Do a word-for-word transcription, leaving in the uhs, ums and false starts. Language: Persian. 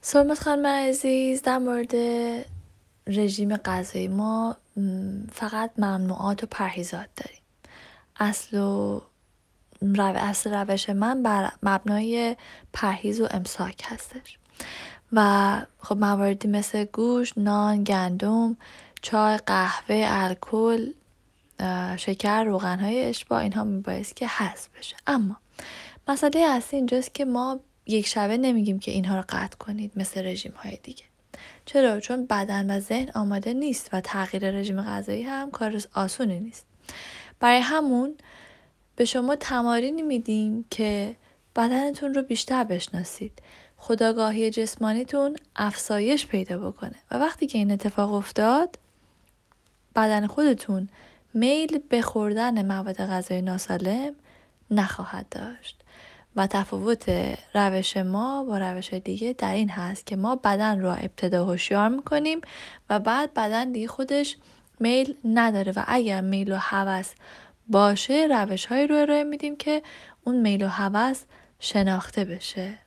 سرمت خانم عزیز، در مورد رژیم غذایی ما فقط ممنوعات و پرهیزات داریم. اصل و رو... اصل روش من بر مبنای پرهیز و امساک هستش و خب مواردی مثل گوشت، نان، گندم، چای، قهوه، الکل، شکر، روغن‌های اشباع، اینها میبایست که حذف بشه. اما مسئله اصلی اینجاست که ما یک شبه نمیگیم که اینها رو قطع کنید مثل رژیم های دیگه. چرا؟ چون بدن و ذهن آماده نیست و تغییر رژیم غذایی هم کار آسونی نیست. برای همون به شما تمارینی میدیم که بدنتون رو بیشتر بشناسید، خودآگاهی جسمانیتون افزایش پیدا بکنه و وقتی که این اتفاق افتاد بدن خودتون میل به خوردن مواد غذایی ناسالم نخواهد داشت. و تفاوت روش ما با روش دیگه در این هست که ما بدن رو ابتدا هوشیار میکنیم و بعد بدن دیگه خودش میل نداره و اگر میل و هوس باشه روش هایی رو ارائه میدیم که اون میل و هوس شناخته بشه.